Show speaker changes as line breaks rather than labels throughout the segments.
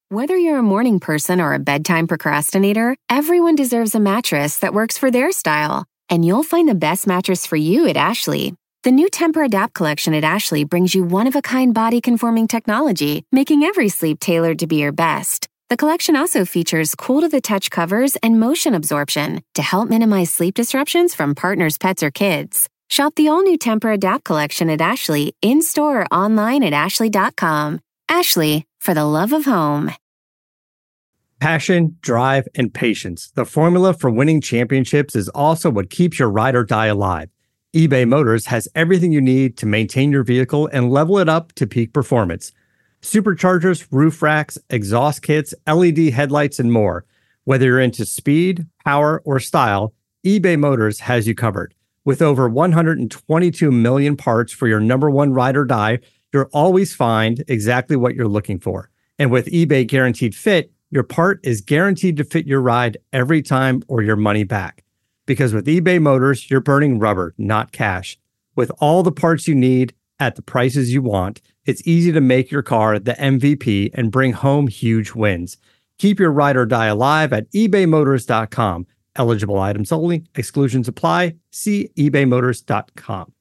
Whether you're a morning person or a bedtime procrastinator, everyone deserves a mattress that works for their style. And you'll find the best mattress for you at Ashley. The new Temper-Adapt collection at Ashley brings you one-of-a-kind body-conforming technology, making every sleep tailored to be your best. The collection also features cool-to-the-touch covers and motion absorption to help minimize sleep disruptions from partners, pets, or kids. Shop the all-new Temper-Adapt collection at Ashley, in-store or online at ashley.com. Ashley, for the love of home.
Passion, drive, and patience. The formula for winning championships is also what keeps your ride or die alive. eBay Motors has everything you need to maintain your vehicle and level it up to peak performance. Superchargers, roof racks, exhaust kits, LED headlights, and more. Whether you're into speed, power, or style, eBay Motors has you covered. With over 122 million parts for your number one ride or die, you'll always find exactly what you're looking for. And with eBay Guaranteed Fit, your part is guaranteed to fit your ride every time or your money back. Because with eBay Motors, you're burning rubber, not cash. With all the parts you need at the prices you want, it's easy to make your car the MVP and bring home huge wins. Keep your ride or die alive at ebaymotors.com. Eligible items only. Exclusions apply. See ebaymotors.com.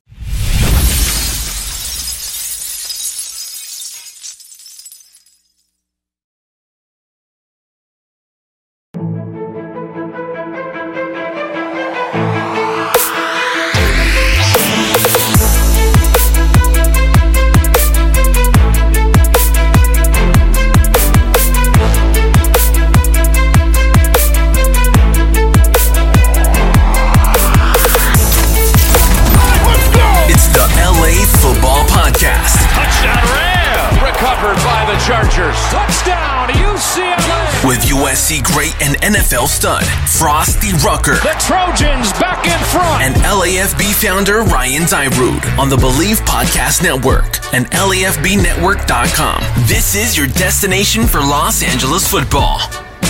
With USC great and NFL stud, Frosty Rucker.
The Trojans back in front.
And LAFB founder Ryan Dyrud on the Believe Podcast Network and LAFBnetwork.com. This is your destination for Los Angeles football.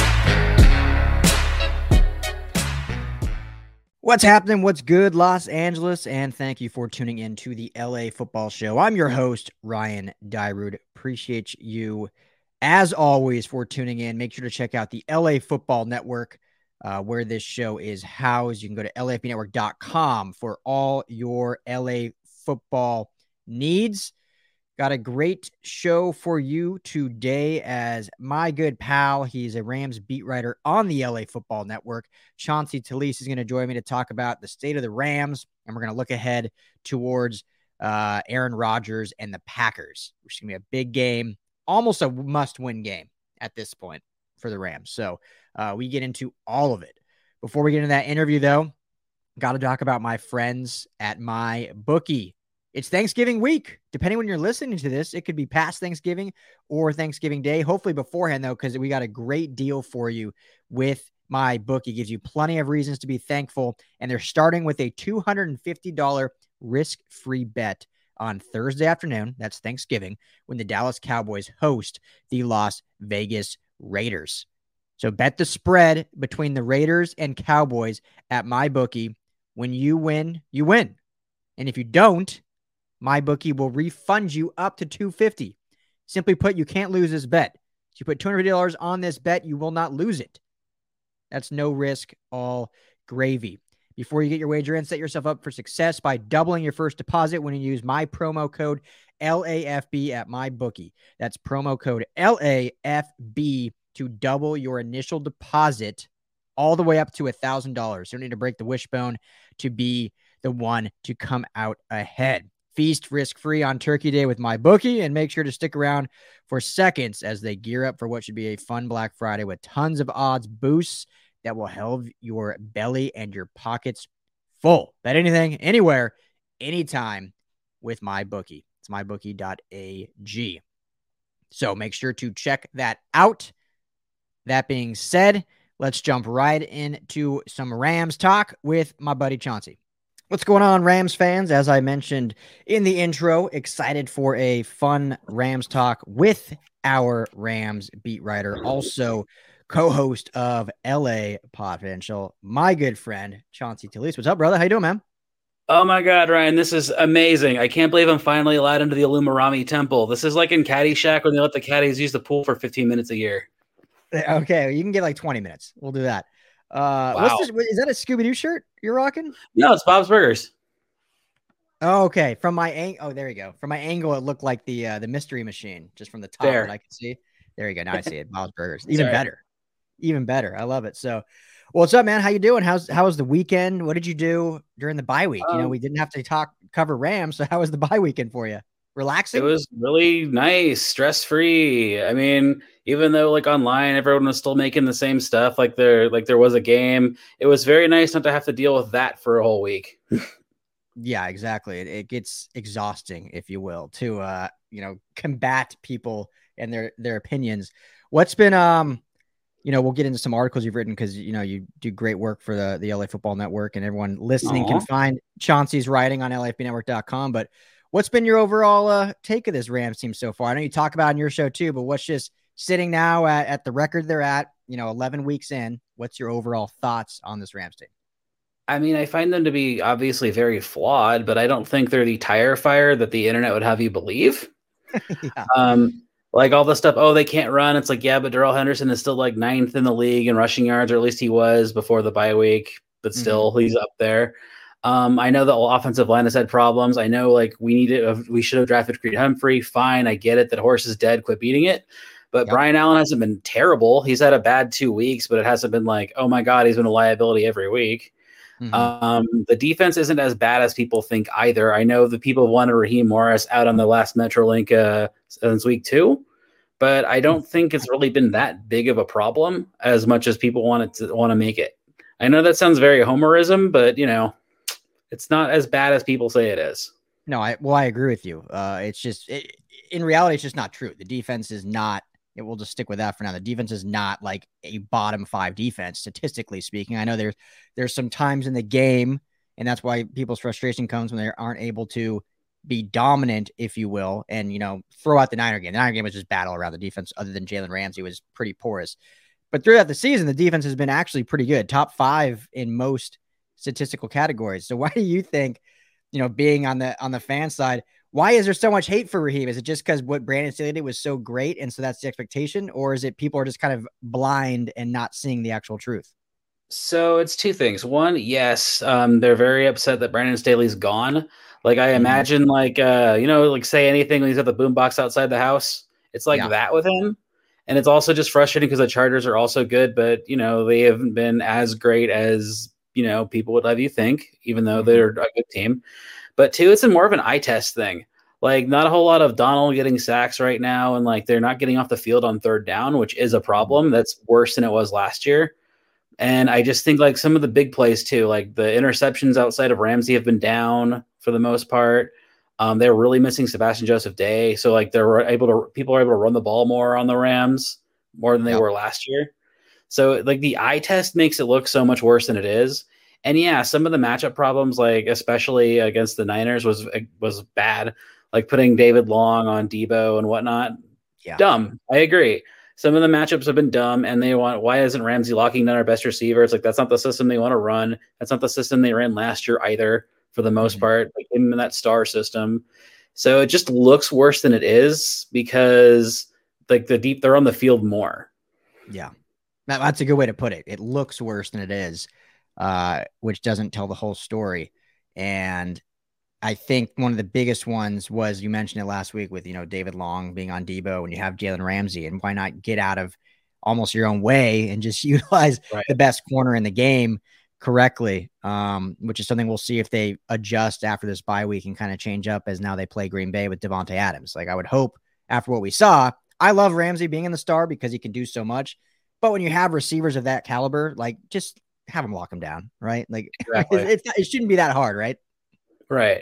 What's happening? What's good, Los Angeles? And thank you for tuning in to the LA Football Show. I'm your host, Ryan Dyrud. Appreciate you, as always, for tuning in. Make sure to check out the LA Football Network, where this show is housed. You can go to LAFBnetwork.com for all your LA football needs. Got a great show for you today as my good pal, he's a Rams beat writer on the LA Football Network, Chauncey Talese, is going to join me to talk about the state of the Rams, and we're going to look ahead towards Aaron Rodgers and the Packers, which is going to be a big game, almost a must-win game at this point for the Rams. So we get into all of it. Before we get into that interview, though, got to talk about my friends at MyBookie. It's Thanksgiving week. Depending when you're listening to this, it could be past Thanksgiving or Thanksgiving Day. Hopefully beforehand, though, because we got a great deal for you with MyBookie. Gives you plenty of reasons to be thankful. And they're starting with a $250 risk-free bet on Thursday afternoon, that's Thanksgiving, when the Dallas Cowboys host the Las Vegas Raiders. So bet the spread between the Raiders and Cowboys at MyBookie. When you win, you win. And if you don't, MyBookie will refund you up to $250. Simply put, you can't lose this bet. If you put $250 on this bet, you will not lose it. That's no risk, all gravy. Before you get your wager in, set yourself up for success by doubling your first deposit when you use my promo code LAFB at MyBookie. That's promo code LAFB to double your initial deposit all the way up to $1,000. You don't need to break the wishbone to be the one to come out ahead. Feast risk-free on Turkey Day with MyBookie, and make sure to stick around for seconds as they gear up for what should be a fun Black Friday with tons of odds boosts that will help your belly and your pockets full. Bet anything, anywhere, anytime with MyBookie. It's mybookie.ag. So make sure to check that out. That being said, let's jump right into some Rams talk with my buddy Chauncey. What's going on, Rams fans? As I mentioned in the intro, excited for a fun Rams talk with our Rams beat writer, also co-host of LA Podfidential, my good friend, Chauncey Talese. What's up, brother? How you doing, man?
Oh my God, Ryan, this is amazing. I can't believe I'm finally allowed into the Illumarami temple. This is like in Caddyshack when they let the caddies use the pool for 15 minutes a year.
Okay, you can get like 20 minutes. We'll do that. What's
Wow.
this? Is that a Scooby-Doo shirt you're rocking?
No, it's Bob's Burgers.
Oh, okay. From my angle, there you go. From my angle, it looked like the mystery machine just from the top
Fair.
that I could see. There you go. Now I see it. Bob's Burgers.
Sorry.
Even better. I love it. So, well, what's up, man? How you doing? How was the weekend? What did you do during the bye week? We didn't have to cover Rams. So how was the bye weekend for you? Relaxing?
It was really nice, stress-free. I mean, even though like online everyone was still making the same stuff, like there was a game, it was very nice not to have to deal with that for a whole week.
Yeah, exactly. It gets exhausting, if you will, to combat people and their opinions. What's been we'll get into some articles you've written because you do great work for the LA Football Network, and everyone listening can find Chauncey's writing on LAFBnetwork.com. But what's been your overall take of this Rams team so far? I know you talk about it in your show too, but what's just sitting now at the record they're at, 11 weeks in, what's your overall thoughts on this Rams team?
I mean, I find them to be obviously very flawed, but I don't think they're the tire fire that the internet would have you believe.
Yeah.
Like all the stuff, they can't run. It's like, yeah, but Darrell Henderson is still like 9th in the league in rushing yards, or at least he was before the bye week, but still he's up there. I know the offensive line has had problems. I know like we should have drafted Creed Humphrey. Fine. I get it. That horse is dead. Quit beating it. But yep. Brian Allen hasn't been terrible. He's had a bad 2 weeks, but it hasn't been like, oh my God, he's been a liability every week. The defense isn't as bad as people think either. I know the people wanted Raheem Morris out on the last Metrolink since week 2, but I don't think it's really been that big of a problem as much as people want to make it. I know that sounds very homerism, but it's not as bad as people say it is.
No, I agree with you. It's just in reality, it's just not true. The defense is not. We'll just stick with that for now. The defense is not like a bottom 5 defense, statistically speaking. I know there's some times in the game, and that's why people's frustration comes when they aren't able to be dominant, if you will, and, throw out the Niner game. The Niner game was just battle around the defense, other than Jalen Ramsey was pretty porous. But throughout the season, the defense has been actually pretty good, top 5 in most statistical categories. So why do you think, being on the fan side, why is there so much hate for Raheem? Is it just because what Brandon Staley did was so great, and so that's the expectation? Or is it people are just kind of blind and not seeing the actual truth?
So it's 2 things. One, yes, they're very upset that Brandon Staley's gone. Like I imagine like say anything when he's at the boombox outside the house. It's like that with him. And it's also just frustrating because the Chargers are also good, but they haven't been as great as people would have you think, even though they're a good team. But 2, it's more of an eye test thing. Like not a whole lot of Donald getting sacks right now. And like, they're not getting off the field on 3rd down, which is a problem. That's worse than it was last year. And I just think like some of the big plays too, like the interceptions outside of Ramsey have been down for the most part. They're really missing Sebastian Joseph Day. So like people are able to run the ball more on the Rams more than they were last year. So like the eye test makes it look so much worse than it is. And yeah, some of the matchup problems, like especially against the Niners, was bad. Like putting David Long on Debo and whatnot. Yeah. Dumb. I agree. Some of the matchups have been dumb, and why isn't Ramsey locking down our best receiver? It's like that's not the system they want to run. That's not the system they ran last year either, for the most part. Like in that star system. So it just looks worse than it is because like they're on the field more.
Yeah. That's a good way to put it. It looks worse than it is. Which doesn't tell the whole story. And I think one of the biggest ones was, you mentioned it last week with, David Long being on Debo, and you have Jalen Ramsey, and why not get out of almost your own way and just utilize the best corner in the game correctly, which is something we'll see if they adjust after this bye week and kind of change up as now they play Green Bay with Devontae Adams. Like I would hope after what we saw, I love Ramsey being in the star because he can do so much, but when you have receivers of that caliber, like just have them lock them down, right? Like it shouldn't be that hard, right?
Right.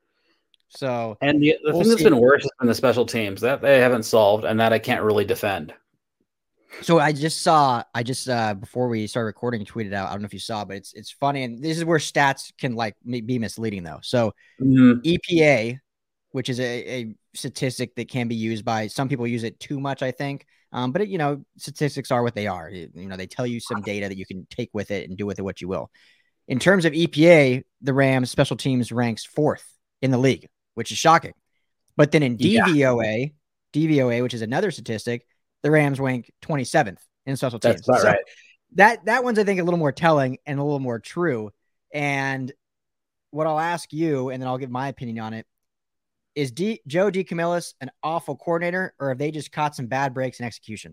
So,
and the thing that's been worse has been the special teams that they haven't solved, and that I can't really defend.
So I just before we started recording, tweeted out, I don't know if you saw, but it's funny, and this is where stats can like be misleading though. So EPA, which is a statistic that can be used by some people, use it too much, I think. But statistics are what they are. They tell you some data that you can take with it and do with it what you will. In terms of EPA, the Rams special teams ranks 4th in the league, which is shocking. But then in DVOA, which is another statistic, the Rams rank 27th in special teams.
That's about right.
That one's, I think, a little more telling and a little more true. And what I'll ask you, and then I'll give my opinion on it, is Joe DeCamillis an awful coordinator, or have they just caught some bad breaks in execution?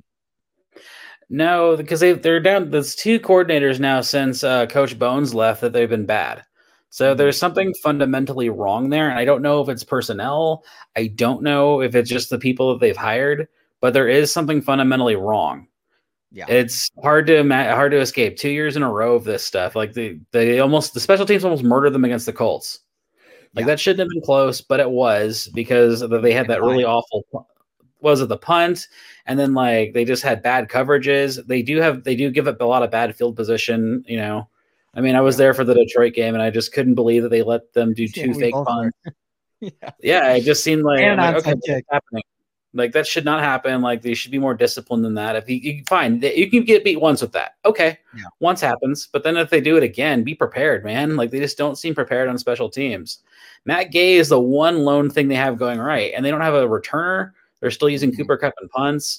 No, because they're down. There's 2 coordinators now since Coach Bones left that they've been bad. So there's something fundamentally wrong there. And I don't know if it's personnel. I don't know if it's just the people that they've hired, but there is something fundamentally wrong.
Yeah.
It's hard to escape 2 years in a row of this stuff. Like the special teams almost murdered them against the Colts. Like that shouldn't have been close, but it was because they had that really awful, was it the punt? And then like they just had bad coverages. They do give up a lot of bad field position, you know. I mean, I was there for the Detroit game, and I just couldn't believe that they let them do 2 fake punts. Yeah, it just seemed like, okay, what's happening? Like that should not happen. Like they should be more disciplined than that. If you can get beat once with that, okay, once happens. But then if they do it again, be prepared, man. Like they just don't seem prepared on special teams. Matt Gay is the one lone thing they have going right, and they don't have a returner. They're still using Cooper Kupp and punts.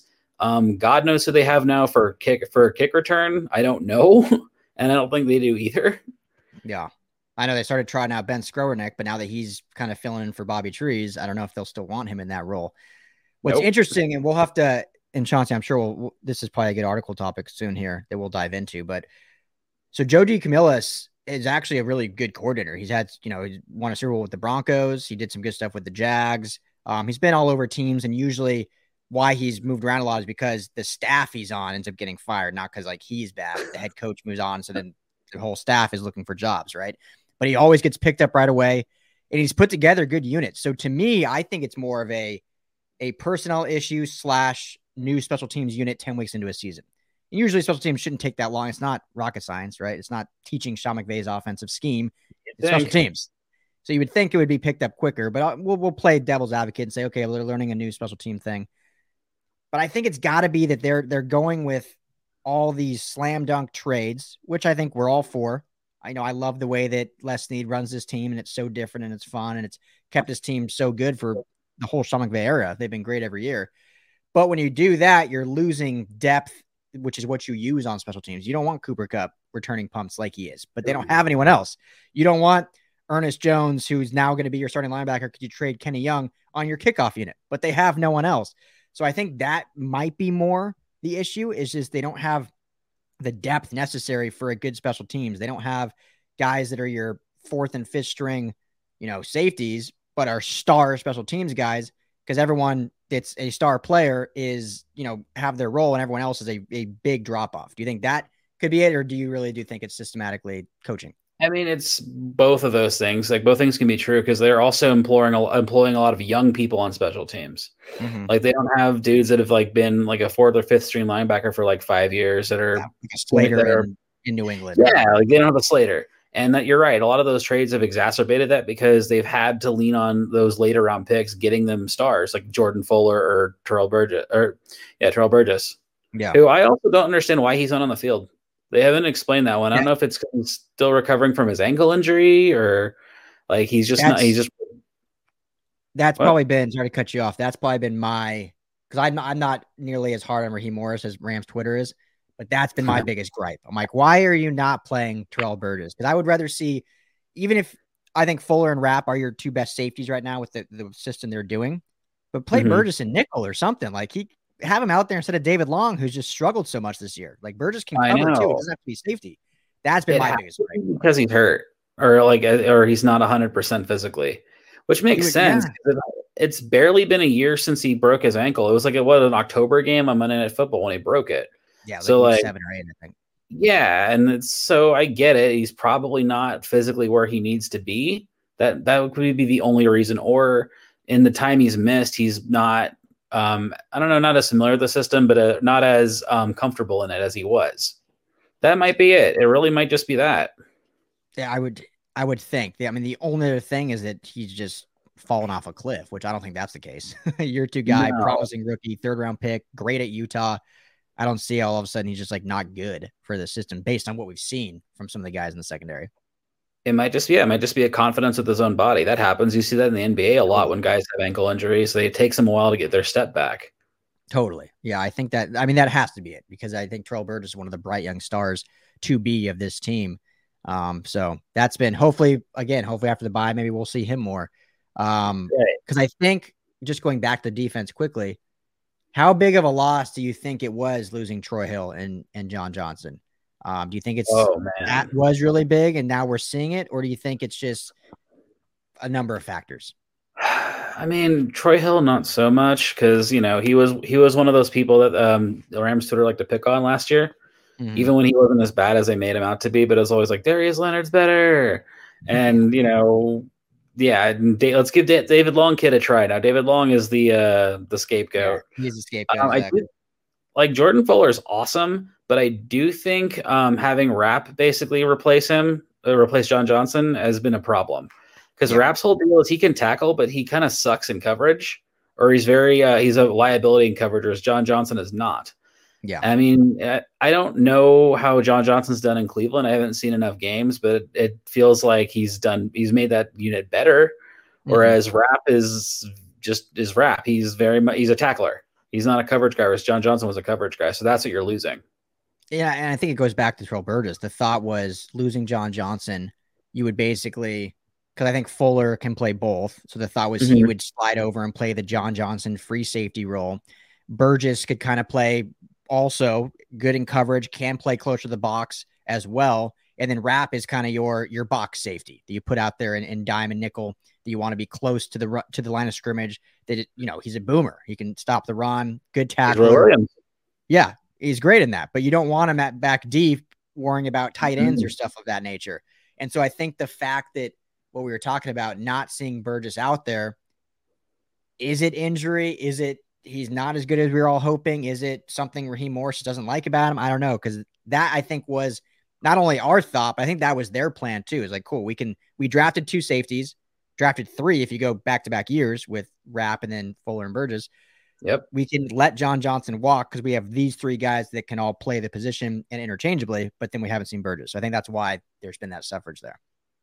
God knows who they have now for kick return. I don't know. And I don't think they do either. Yeah.
I know they started trying out Ben Skowronek, but now that he's kind of filling in for Bobby Trees, I don't know if they'll still want him in that role. What's interesting, and we'll have to, and Chauncey, I'm sure this is probably a good article topic soon here that we'll dive into, but so Joe DeCamillis is actually a really good coordinator. He's had, he won a Super Bowl with the Broncos. He did some good stuff with the Jags. He's been all over teams, and usually why he's moved around a lot is because the staff he's on ends up getting fired, not because like he's bad. The head coach moves on, so then the whole staff is looking for jobs, right? But he always gets picked up right away, and he's put together good units. So to me, I think it's more of a personnel issue / new special teams unit 10 weeks into a season. And usually special teams shouldn't take that long. It's not rocket science, right? It's not teaching Sean McVay's offensive scheme. It's special teams. So you would think it would be picked up quicker, but we'll play devil's advocate and say, okay, well, they're learning a new special team thing. But I think it's got to be that they're going with all these slam dunk trades, which I think we're all for. I know I love the way that Les Snead runs this team, and it's so different and it's fun, and it's kept his team so good for the whole Sean McVay era. They've been great every year. But when you do that, you're losing depth, which is what you use on special teams. You don't want Cooper Kupp returning punts like he is, but they don't have anyone else. You don't want Ernest Jones, who's now going to be your starting linebacker. Could you trade Kenny Young on your kickoff unit? But they have no one else. So I think that might be more the issue, is just they don't have the depth necessary for a good special teams. They don't have guys that are your 4th and 5th string, safeties, but are star special teams guys, because everyone that's a star player is, have their role, and everyone else is a big drop off. Do you think that could be it, or do you really think it's systematically coaching?
I mean, it's both of those things. Like both things can be true, because they're also employing a lot of young people on special teams. Mm-hmm. Like they don't have dudes that have like been like a 4th or 5th string linebacker for like 5 years that are
like a Slater in New England.
Yeah, like they don't have a Slater. And that you're right. A lot of those trades have exacerbated that, because they've had to lean on those later round picks, getting them stars like Jordan Fuller or Terrell Burgess. Yeah. Who I also don't understand why he's not on the field. They haven't explained that one. I don't know if it's still recovering from his ankle injury, or like he's just
That's probably been, sorry to cut you off. That's probably been because I'm not nearly as hard on Raheem Morris as Rams Twitter is, but that's been my biggest gripe. I'm like, why are you not playing Terrell Burgess? Because I would rather see, even if I think Fuller and Rapp are your 2 best safeties right now with the system they're doing, but play Burgess and nickel or something. Like have him out there instead of David Long, who's just struggled so much this year. Like Burgess can cover too. It doesn't have to be safety. That's been my biggest gripe.
Because he's hurt, or he's not 100% physically, which makes sense. Yeah. It's barely been a year since he broke his ankle. It was like an October game on Monday Night Football when he broke it.
Yeah, like 7 or 8, I think.
Yeah, and so I get it. He's probably not physically where he needs to be. That would be the only reason. Or in the time he's missed, he's not. I don't know, not as familiar with the system, but not as comfortable in it as he was. That might be it. It really might just be that.
Yeah, I would think. Yeah, I mean, the only other thing is that he's just fallen off a cliff, which I don't think that's the case. Year 2 guy, promising rookie, 3rd round pick, great at Utah. I don't see all of a sudden he's just like not good for the system based on what we've seen from some of the guys in the secondary.
It might just be a confidence with his own body. That happens. You see that in the NBA a lot when guys have ankle injuries. It takes them a while to get their step back.
Totally. Yeah, I think that has to be it, because I think Terrell Burgess is one of the bright young stars to be of this team. So that's been hopefully after the bye, maybe we'll see him more. Because I think, just going back to the defense quickly, how big of a loss do you think it was losing Troy Hill and John Johnson? Do you think that was really big and now we're seeing it, or do you think it's just a number of factors?
I mean, Troy Hill, not so much, because he was one of those people that the Rams Twitter liked to pick on last year, even when he wasn't as bad as they made him out to be. But it was always like, Darius Leonard's better, and let's give David Long kid a try. Now David Long is the scapegoat.
Yeah, he's the scapegoat.
Exactly. Like Jordan Fuller is awesome, but I do think having Rapp basically replace John Johnson has been a problem, because Rapp's whole deal is he can tackle, but he kind of sucks in coverage, or he's he's a liability in coverage, whereas John Johnson is not.
Yeah,
I mean, I don't know how John Johnson's done in Cleveland. I haven't seen enough games, but it feels like he's made that unit better. Whereas Rapp is Rapp. He's a tackler. He's not a coverage guy, whereas John Johnson was a coverage guy. So that's what you're losing.
Yeah, and I think it goes back to Terrell Burgess. The thought was, losing John Johnson, you would basically, because I think Fuller can play both. So the thought was he would slide over and play the John Johnson free safety role. Burgess could kind of play also good in coverage, can play closer to the box as well. And then Rapp is kind of your box safety that you put out there in dime and nickel, that you want to be close to the line of scrimmage. That he's a boomer. He can stop the run. Good tackler. Yeah, he's great in that. But you don't want him at back deep worrying about tight ends or stuff of that nature. And so I think the fact that what we were talking about, not seeing Burgess out there, is it injury? Is it he's not as good as we were all hoping? Is it something Raheem Morris doesn't like about him? I don't know, because that, I think, was not only our thought, but I think that was their plan too. It's like, cool, we drafted 2 safeties, drafted 3 if you go back-to-back years with Rapp and then Fuller and Burgess.
Yep.
We can let John Johnson walk because we have these 3 guys that can all play the position and interchangeably, but then we haven't seen Burgess. So I think that's why there's been that suffrage there.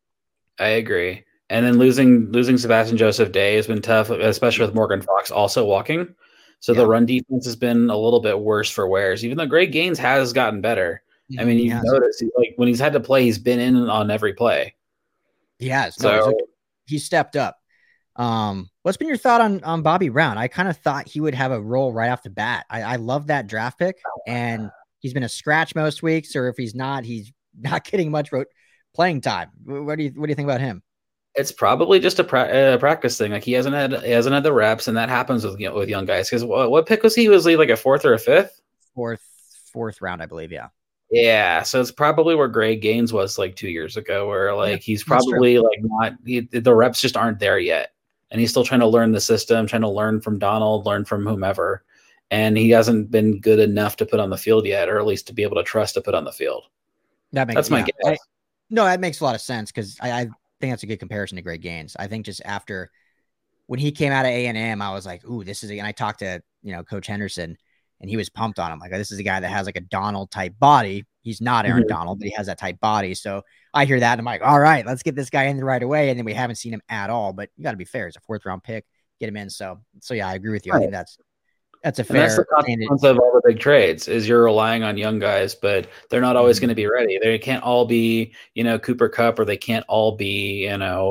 I agree. And then losing Sebastian Joseph Day has been tough, especially with Morgan Fox also walking. So the run defense has been a little bit worse for wears, even though Greg Gaines has gotten better. I mean, you've noticed, like, when he's had to play, he's been in on every play.
He has. So he stepped up. What's been your thought on Bobby Brown? I kind of thought he would have a role right off the bat. I love that draft pick, and he's been a scratch most weeks, or if he's not getting much playing time. What do you think about him?
It's probably just a practice thing. Like, he hasn't had the reps, and that happens with young guys. Because what pick was he? Was he like a 4th or a 5th?
Fourth round, I believe. Yeah.
Yeah, so it's probably where Greg Gaines was like 2 years ago, where he's probably the reps just aren't there yet, and he's still trying to learn the system, trying to learn from Donald, learn from whomever, and he hasn't been good enough to put on the field yet, or at least to be able to trust to put on the field. That's my guess.
No, that makes a lot of sense, because I think that's a good comparison to Greg Gaines. I think just after when he came out of A&M, I was like, ooh, this is, and I talked to Coach Henderson. And he was pumped on him. Like, this is a guy that has like a Donald type body. He's not Aaron Donald, but he has that type body. So I hear that and I'm like, all right, let's get this guy in right away. And then we haven't seen him at all, but you got to be fair. It's a 4th round pick, get him in. So yeah, I agree with you. Right. I think that's a fair.
That's the consequence of all the big trades, is you're relying on young guys, but they're not always going to be ready. They can't all be, Cooper Kupp, or they can't all be,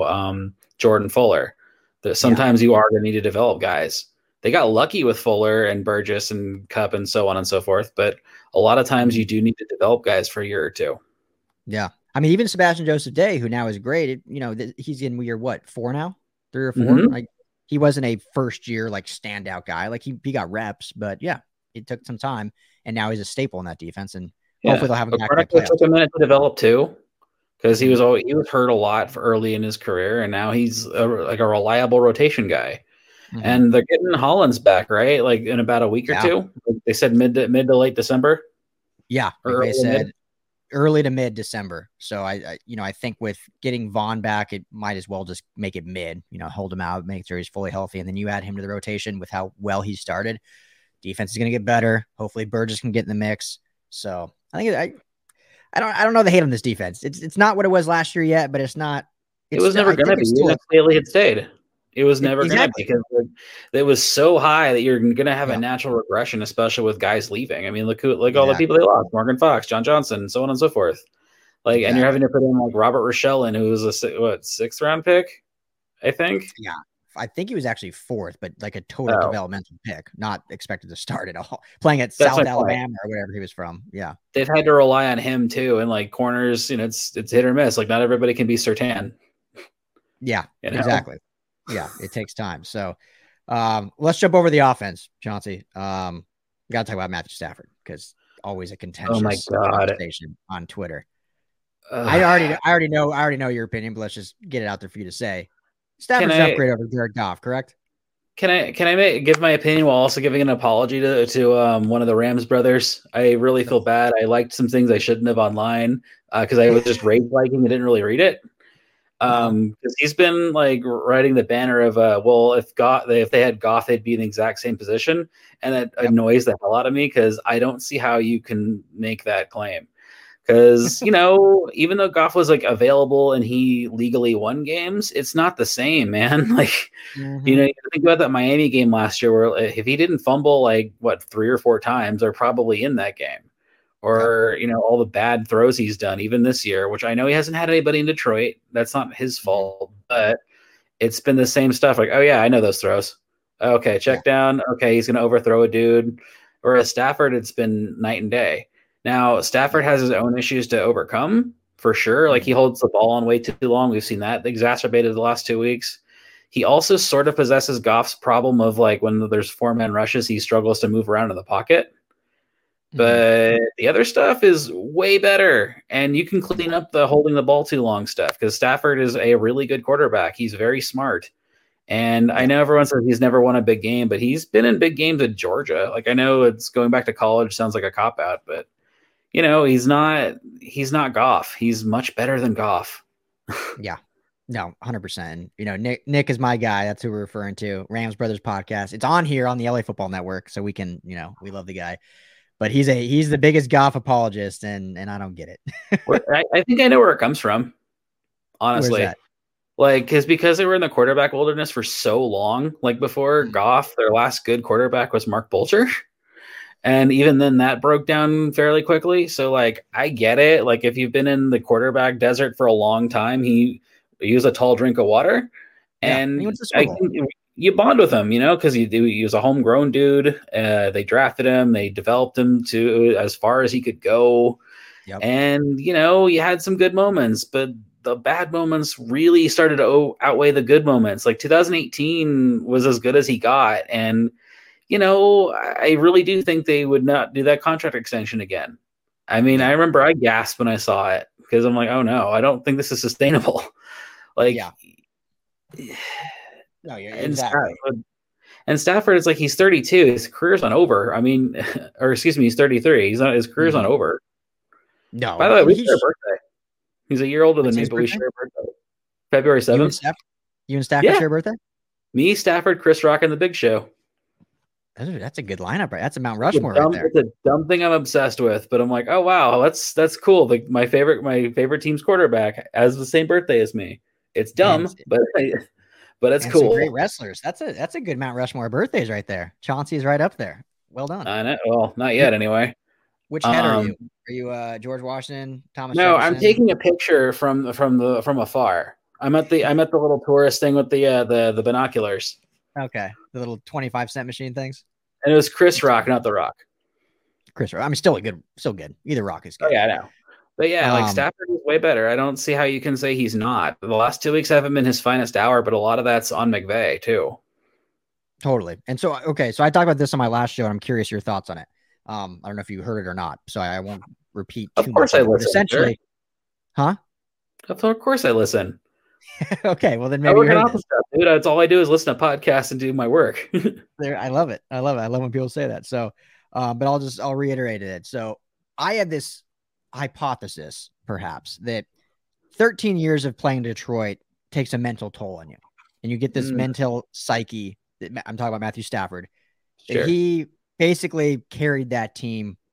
Jordan Fuller. Sometimes you are going to need to develop guys. They got lucky with Fuller and Burgess and Kupp and so on and so forth, but a lot of times you do need to develop guys for a year or 2.
Yeah. I mean, even Sebastian Joseph Day, who now is great, he's in year 4 now? 3 or 4? Like, he wasn't a first year standout guy. Like, he got reps, but yeah, it took some time, and now he's a staple in that defense, and hopefully they'll have him back.
It took a minute to develop too, because he was hurt a lot for early in his career, and now he's a reliable rotation guy. And they're getting Hollins back, right? Like, in about a week or 2. They said mid to late December.
Yeah, they said early to mid December. So I think with getting Vaughn back, it might as well just make it mid. Hold him out, make sure he's fully healthy, and then you add him to the rotation with how well he started. Defense is going to get better. Hopefully, Burgess can get in the mix. So I I don't know the hate on this defense. It's not what it was last year yet, but it's not.
It was never going to be. Even if Staley had stayed, it was never going to be because it was so high that you're going to have a natural regression, especially with guys leaving. I mean, look all the people they lost: Morgan Fox, John Johnson, so on and so forth. Like, and you're having to put in like Robert Rochelle in, who was a 6th round pick, I think.
Yeah, I think he was actually 4th, but like a total developmental pick, not expected to start at all. Playing at South Alabama or wherever he was from. Yeah,
they've had to rely on him too, and like corners, it's hit or miss. Like, not everybody can be Surtain.
Yeah, exactly. Yeah, it takes time. So, let's jump over the offense, Chauncey. Got to talk about Matthew Stafford because always a contentious conversation on Twitter. I already know your opinion, but let's just get it out there for you to say. Stafford's an upgrade over Jared Goff, correct?
Can I give my opinion while also giving an apology to one of the Rams brothers? I really feel bad. I liked some things I shouldn't have online because I was just rage liking and didn't really read it. Because he's been like writing the banner of if they had Goff, they'd be in the exact same position, and that annoys the hell out of me because I don't see how you can make that claim. Because, even though Goff was like available and he legally won games, it's not the same, man. Like, you think about that Miami game last year where if he didn't fumble 3 or 4 times, they're probably in that game. Or, all the bad throws he's done, even this year, which I know he hasn't had anybody in Detroit. That's not his fault, but it's been the same stuff. Like, oh yeah, I know those throws. Okay, check down. Okay, he's going to overthrow a dude. Whereas Stafford, it's been night and day. Now, Stafford has his own issues to overcome, for sure. Like, he holds the ball on way too long. We've seen that exacerbated the last 2 weeks. He also sort of possesses Goff's problem of, like, when there's 4-man rushes, he struggles to move around in the pocket. But the other stuff is way better. And you can clean up the holding the ball too long stuff because Stafford is a really good quarterback. He's very smart. And I know everyone says he's never won a big game, but he's been in big games at Georgia. Like, I know it's going back to college sounds like a cop-out, but he's not Goff. He's much better than Goff.
Yeah. No, 100%. Nick is my guy. That's who we're referring to. Rams Brothers podcast. It's on here on the LA Football Network, so we can, we love the guy. But he's the biggest Goff apologist, and I don't get it.
I think I know where it comes from, honestly. Like, because they were in the quarterback wilderness for so long. Like, before Goff, their last good quarterback was Mark Bulger. And even then that broke down fairly quickly. So, like, I get it. Like, if you've been in the quarterback desert for a long time, he used a tall drink of water. And you bond with him, because he was a homegrown dude. They drafted him. They developed him to as far as he could go. Yep. And, you had some good moments, but the bad moments really started to outweigh the good moments. Like, 2018 was as good as he got. And, I really do think they would not do that contract extension again. I mean, I remember I gasped when I saw it because I'm like, oh no, I don't think this is sustainable. Like,
no, you're exactly.
And Stafford is like, he's 32. His career's not over. I mean, or excuse me, he's 33. His career's not over.
No.
By the way, we share a birthday. He's a year older than me, but we share a birthday. February 7th.
You and Stafford share a birthday?
Me, Stafford, Chris Rock, and The Big Show.
That's a good lineup, right? That's a Mount Rushmore right there.
It's a dumb thing I'm obsessed with, but I'm like, oh wow, that's cool. Like, my favorite team's quarterback has the same birthday as me. It's dumb, but it's cool.
Some great wrestlers. That's a good Mount Rushmore birthdays right there. Chauncey's right up there. Well done.
I know. Well, not yet anyway.
Which head are you? Are you George Washington, Thomas?
No,
Jefferson?
I'm taking a picture from afar. I'm at the little tourist thing with the binoculars.
Okay, the little 25-cent machine things.
And it was Chris Rock, not The Rock.
Chris Rock. I mean, still good. Either Rock is good.
Oh, yeah, I know. But yeah, like, Stafford is way better. I don't see how you can say he's not. The last 2 weeks haven't been his finest hour, but a lot of that's on McVay too.
Totally. And so, okay, so I talked about this on my last show, and I'm curious your thoughts on it. I don't know if you heard it or not, so I won't repeat too much.
Of course I listen.
Essentially, huh?
Of course I listen.
Okay, well then maybe you heard
stuff, dude. That's all I do is listen to podcasts and do my work.
I love it. I love when people say that. So, but I'll reiterate it. So I had this hypothesis, perhaps, that 13 years of playing Detroit takes a mental toll on you, and you get this mental psyche. I'm talking about Matthew Stafford.
Sure.
He basically carried that team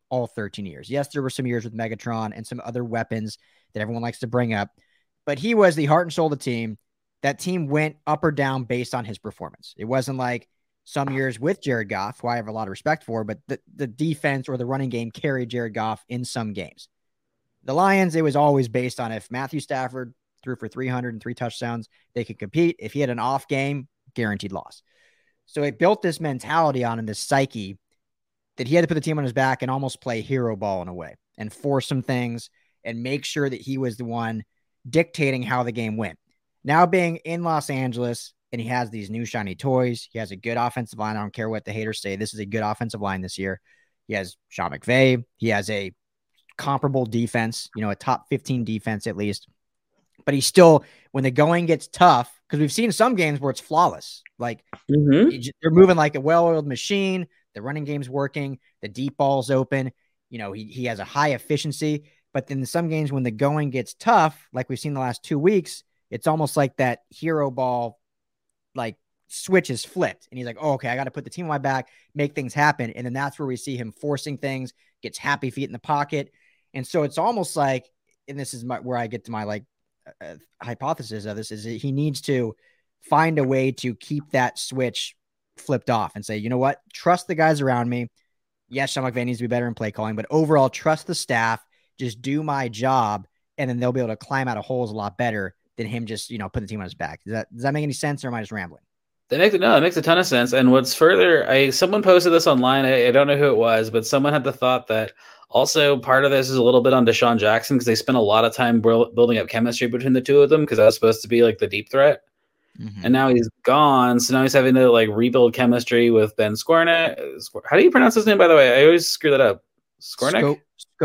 all 13 years. Yes, there were some years with Megatron and some other weapons that everyone likes to bring up, but he was the heart and soul of the team. That team went up or down based on his performance. It wasn't like some years with Jared Goff, who I have a lot of respect for, but the defense or the running game carried Jared Goff in some games. The Lions, it was always based on if Matthew Stafford threw for 303 touchdowns, they could compete. If he had an off game, guaranteed loss. So it built this mentality on him, this psyche, that he had to put the team on his back and almost play hero ball in a way and force some things and make sure that he was the one dictating how the game went. Now being in Los Angeles and he has these new shiny toys, he has a good offensive line. I don't care what the haters say. This is a good offensive line this year. He has Sean McVay. He has a comparable defense, a top 15 defense at least. But he's still, when the going gets tough, because we've seen some games where it's flawless. Like they're moving like a well-oiled machine. The running game's working. The deep ball's open. He has a high efficiency. But then some games when the going gets tough, like we've seen the last 2 weeks, it's almost like that hero ball, like switch is flipped. And he's like, oh, okay, I got to put the team on my back, make things happen. And then that's where we see him forcing things, gets happy feet in the pocket. And so it's almost like, and this is where I get to my hypothesis of this, is that he needs to find a way to keep that switch flipped off and say, you know what, trust the guys around me. Yes, Sean McVay needs to be better in play calling, but overall trust the staff, just do my job. And then they'll be able to climb out of holes a lot better than him just, putting the team on his back. Does that make any sense, or am I just rambling?
It makes a ton of sense. And what's further, someone posted this online. I don't know who it was, but someone had the thought that also part of this is a little bit on Deshaun Jackson, because they spent a lot of time building up chemistry between the two of them, because that was supposed to be like the deep threat. Mm-hmm. And now he's gone. So now he's having to rebuild chemistry with Ben Skowronek. How do you pronounce his name, by the way? I always screw that up. Skowronek?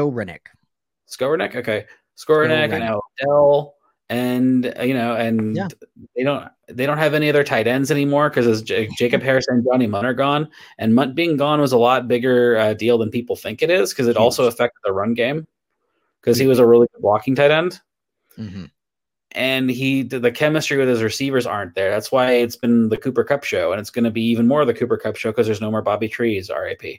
Skowronek? Okay. Skowronek and Odell. And they don't have any other tight ends anymore, because Jacob Harrison and Johnny Munn are gone, and Munt being gone was a lot bigger deal than people think it is, because it also affected the run game, because he was a really good blocking tight end. Mm-hmm. And the chemistry with his receivers aren't there. That's why it's been the Cooper Kupp show, and it's going to be even more of the Cooper Kupp show, because there's no more Bobby Trees, RIP.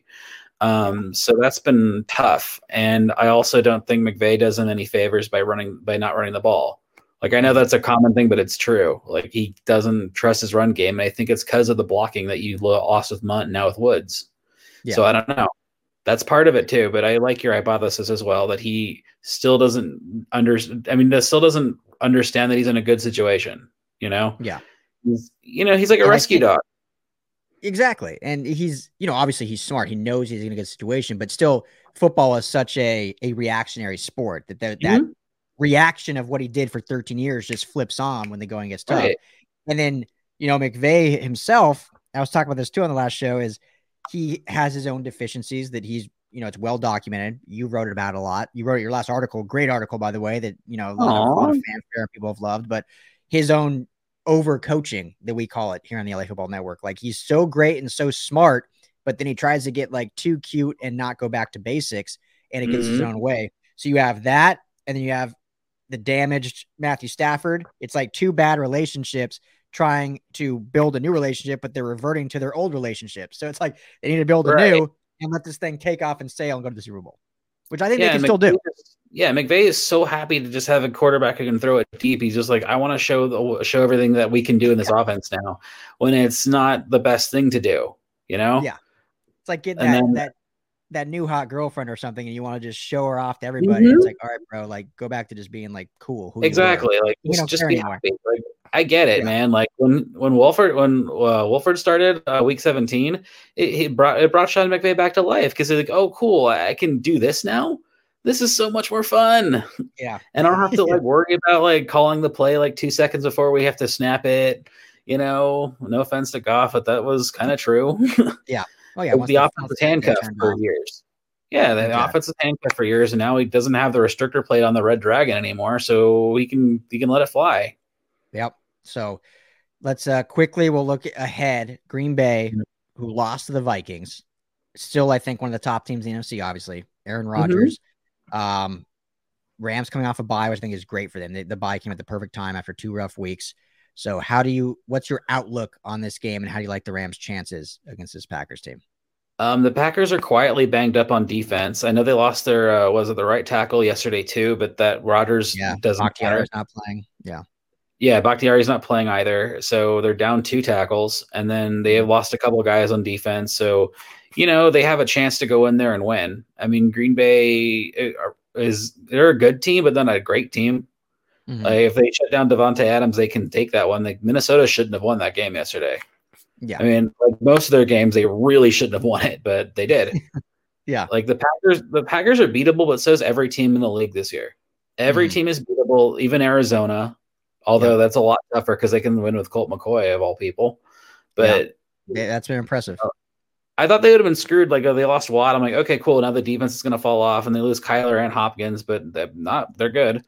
So that's been tough. And I also don't think McVay does him any favors by not running the ball. I know that's a common thing, but it's true. He doesn't trust his run game, and I think it's because of the blocking that you lost with Munt and now with Woods. Yeah. So I don't know. That's part of it too, but I like your hypothesis as well, that he still doesn't understand that he's in a good situation,
Yeah.
He's like a rescue dog.
Exactly. And he's, obviously he's smart. He knows he's in a good situation, but still football is such a reactionary sport that reaction of what he did for 13 years just flips on when the going gets tough. Right. And then, McVay himself, I was talking about this too on the last show, is he has his own deficiencies that he's, it's well documented. You wrote about a lot. You wrote your last article, great article, by the way, that, a lot of fanfare people have loved, but his own over coaching that we call it here on the LA Football Network. He's so great and so smart, but then he tries to get too cute and not go back to basics, and it gets his own way. So you have that, and then you have the damaged Matthew Stafford. It's like two bad relationships trying to build a new relationship, but they're reverting to their old relationship. So it's like they need to build a new and let this thing take off and sail and go to the Super Bowl, which I think they can still do.
McVay is so happy to just have a quarterback who can throw it deep. He's just I want to show everything that we can do in this offense now, when it's not the best thing to do, Yeah.
It's like getting that new hot girlfriend or something, and you want to just show her off to everybody. It's all right, bro, go back to just being cool.
Exactly. Just be happy. I get it, man. When Wolford started week 17, it brought Sean McVay back to life, because they're oh, cool, I can do this now. This is so much more fun.
Yeah.
And I don't have to worry about calling the play 2 seconds before we have to snap it. No offense to Goff, but that was kind of true.
Yeah. Oh yeah.
The offense was handcuffed for years. Yeah, the offense was handcuffed for years, and now he doesn't have the restrictor plate on the Red Dragon anymore, so he can let it fly.
Yep. So let's we'll look ahead. Green Bay, who lost to the Vikings, still I think one of the top teams in the NFC, obviously. Aaron Rodgers. Rams coming off a bye, which I think is great for them. The bye came at the perfect time after 2 rough weeks. So what's your outlook on this game, and how do you like the Rams' chances against this Packers team?
The Packers are quietly banged up on defense. I know they lost their was it the right tackle yesterday too, but that Rodgers doesn't
Bakhtiari is not playing.
Yeah, Bakhtiari's not playing either. So they're down 2 tackles, and then they have lost a couple of guys on defense. So, they have a chance to go in there and win. I mean, Green Bay they're a good team, but they're not a great team.
Mm-hmm.
Like, if they shut down Devontae Adams, they can take that one. Like, Minnesota shouldn't have won that game yesterday.
Yeah.
I mean, like most of their games, they really shouldn't have won it, but they did.
Yeah.
Like the Packers are beatable, but so is every team in the league this year. Every team is beatable, even Arizona. Although that's a lot tougher because they can win with Colt McCoy of all people. But
that's been impressive.
I thought they would have been screwed. Like, they lost Watt. I'm like, okay, cool. Now the defense is going to fall off, and they lose Kyler and Hopkins, but they're good.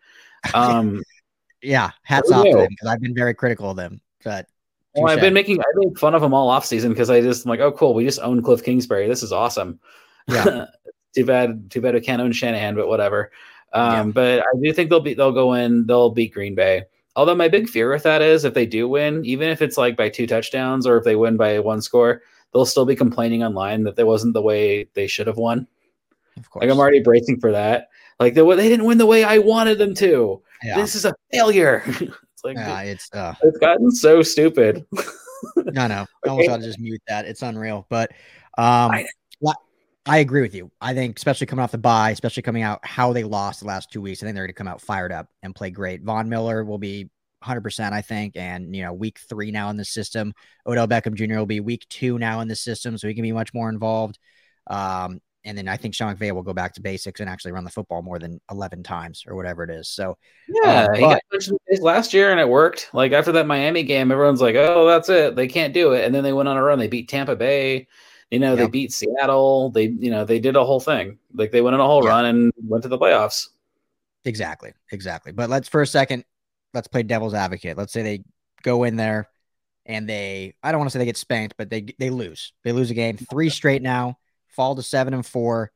Yeah, hats off to them because I've been very critical of them. But
I've been making fun of them all offseason because I'm like, oh, cool, we just own Cliff Kingsbury. This is awesome.
Yeah.
Too bad we can't own Shanahan, but whatever. But I do think they'll beat Green Bay. Although my big fear with that is if they do win, even if it's like by 2 touchdowns or if they win by 1 score, they'll still be complaining online that that wasn't the way they should have won.
Of course.
Like, I'm already bracing for that. Like, they didn't win the way I wanted them to. Yeah. This is a failure. It's like,
it's
gotten so stupid.
No. I almost got to just mute that. It's unreal. But I agree with you. I think, especially coming off the bye, especially coming out how they lost the last 2 weeks, I think they're going to come out fired up and play great. Von Miller will be 100%, I think. And, week 3 now in the system. Odell Beckham Jr. will be week 2 now in the system, so he can be much more involved. And then I think Sean McVay will go back to basics and actually run the football more than 11 times or whatever it is. So,
he got punched in the face last year and it worked. Like, after that Miami game, everyone's like, oh, that's it. They can't do it. And then they went on a run. They beat Tampa Bay. They beat Seattle. They did a whole thing. Like, they went on a whole run and went to the playoffs.
Exactly. But let's play devil's advocate. Let's say they go in there and I don't want to say they get spanked, but they lose. They lose a game 3 straight now, fall to 7-4.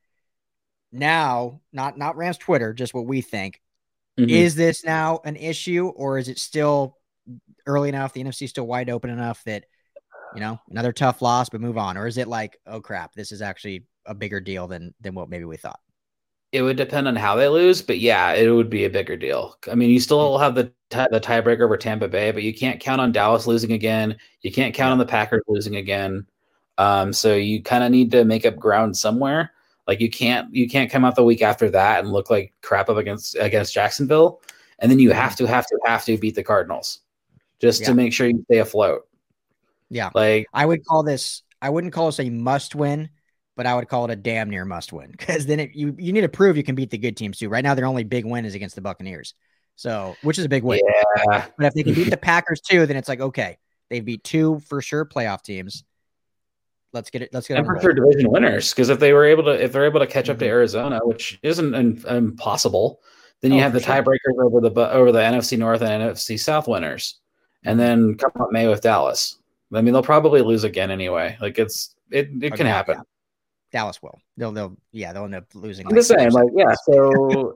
Now, not Rams Twitter, just what we think. Mm-hmm. Is this now an issue, or is it still early enough? The NFC is still wide open enough that, another tough loss, but move on? Or is it like, oh crap, this is actually a bigger deal than what maybe we thought?
It would depend on how they lose, but yeah, it would be a bigger deal. I mean, you still have the tiebreaker over Tampa Bay, but you can't count on Dallas losing again. You can't count on the Packers losing again. So you kind of need to make up ground somewhere. Like, you can't come out the week after that and look like crap up against Jacksonville, and then you have to beat the Cardinals just to make sure you stay afloat.
Yeah,
like,
I wouldn't call this a must win, but I would call it a damn near must win, because then you need to prove you can beat the good teams too. Right now, their only big win is against the Buccaneers, so which is a big win.
Yeah.
But if they can beat the Packers too, then it's like, okay, they beat 2 for sure playoff teams. Let's get it. And
for sure division winners, because if they're able to catch up to Arizona, which isn't impossible, then you have the tiebreakers over the NFC North and NFC South winners, and then come up May with Dallas. I mean, they'll probably lose again anyway. Like, it can happen.
Yeah. Dallas will. They'll end up losing.
I'm just saying, so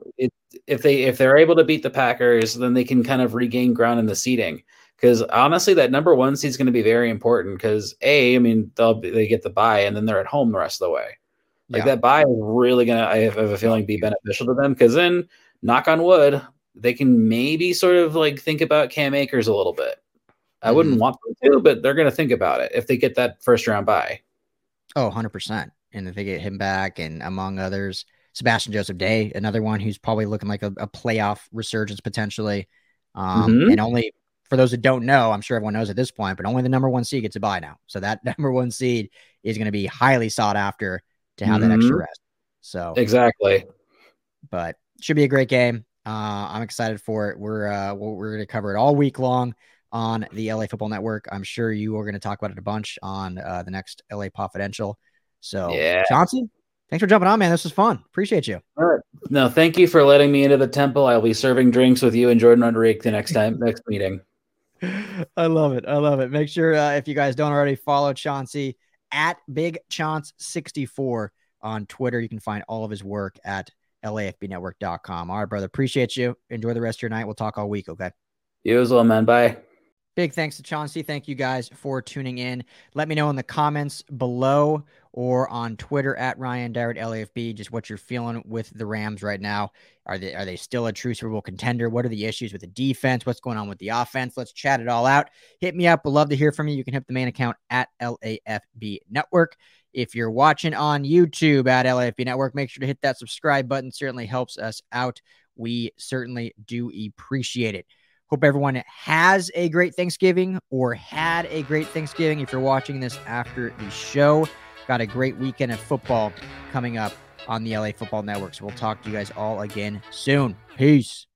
if they're able to beat the Packers, then they can kind of regain ground in the seeding. Because honestly, that number 1 seed is going to be very important. Because they get the bye and then they're at home the rest of the way. Like, that bye is really going to, I have a feeling, be beneficial to them. Because then, knock on wood, they can maybe sort of like think about Cam Akers a little bit. I wouldn't want them to, but they're going to think about it if they get that first round bye.
Oh, 100%. And if they get him back, and among others, Sebastian Joseph Day, another one who's probably looking like a playoff resurgence potentially. And only, for those that don't know, I'm sure everyone knows at this point, but only the number 1 seed gets a bye now. So that number 1 seed is going to be highly sought after to have that extra rest. So
exactly.
But should be a great game. I'm excited for it. We're going to cover it all week long on the LA Football Network. I'm sure you are going to talk about it a bunch on the next LA Podfidential. So, Chauncey, thanks for jumping on, man. This was fun. Appreciate you.
All right. No, thank you for letting me into the temple. I'll be serving drinks with you and Jordan Rodriguez the next meeting.
I love it. Make sure, if you guys don't already, follow Chauncey at BigChaunce64 on Twitter. You can find all of his work at LAFBnetwork.com. All right, brother. Appreciate you. Enjoy the rest of your night. We'll talk all week, okay?
You as well, man. Bye.
Big thanks to Chauncey. Thank you guys for tuning in. Let me know in the comments below or on Twitter at Ryan Dyrud LAFB just what you're feeling with the Rams right now. Are they still a true Super Bowl contender? What are the issues with the defense? What's going on with the offense? Let's chat it all out. Hit me up. We'd love to hear from you. You can hit the main account at LAFB Network. If you're watching on YouTube at LAFB Network, make sure to hit that subscribe button. Certainly helps us out. We certainly do appreciate it. Hope everyone has a great Thanksgiving or had a great Thanksgiving. If you're watching this after the show, got a great weekend of football coming up on the LA Football Network. So we'll talk to you guys all again soon. Peace.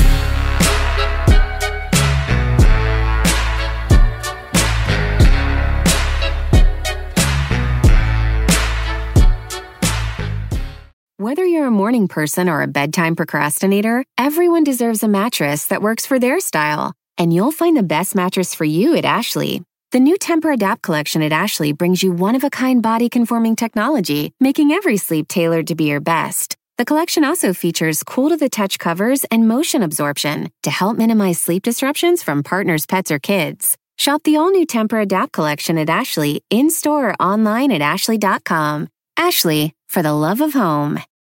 Whether you're a morning person or a bedtime procrastinator, everyone deserves a mattress that works for their style. And you'll find the best mattress for you at Ashley. The new Tempur-Adapt collection at Ashley brings you one-of-a-kind body-conforming technology, making every sleep tailored to be your best. The collection also features cool-to-the-touch covers and motion absorption to help minimize sleep disruptions from partners, pets, or kids. Shop the all-new Tempur-Adapt collection at Ashley in-store or online at ashley.com. Ashley, for the love of home.